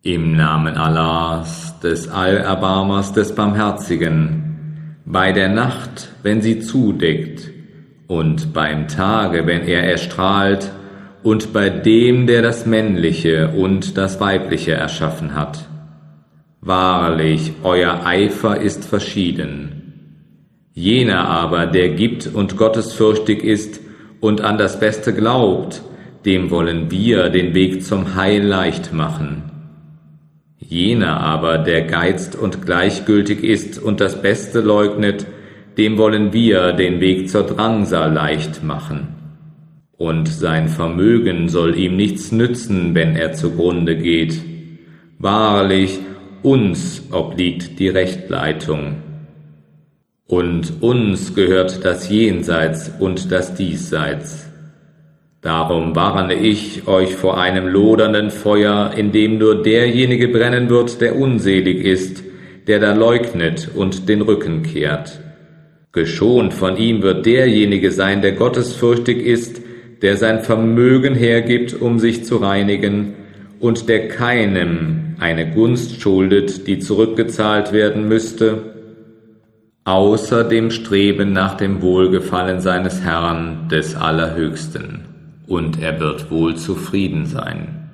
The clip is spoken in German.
Im Namen Allahs, des Allerbarmers, des Barmherzigen, bei der Nacht, wenn sie zudeckt, und beim Tage, wenn er erstrahlt, und bei dem, der das Männliche und das Weibliche erschaffen hat. Wahrlich, euer Eifer ist verschieden. Jener aber, der gibt und gottesfürchtig ist und an das Beste glaubt, dem wollen wir den Weg zum Heil leicht machen. Jener aber, der geizt und gleichgültig ist und das Beste leugnet, dem wollen wir den Weg zur Drangsal leicht machen. Und sein Vermögen soll ihm nichts nützen, wenn er zugrunde geht. Wahrlich, uns obliegt die Rechtleitung. Und uns gehört das Jenseits und das Diesseits. Darum warne ich euch vor einem lodernden Feuer, in dem nur derjenige brennen wird, der unselig ist, der da leugnet und den Rücken kehrt. Geschont von ihm wird derjenige sein, der gottesfürchtig ist, der sein Vermögen hergibt, um sich zu reinigen, und der keinem eine Gunst schuldet, die zurückgezahlt werden müsste, außer dem Streben nach dem Wohlgefallen seines Herrn, des Allerhöchsten, und er wird wohl zufrieden sein.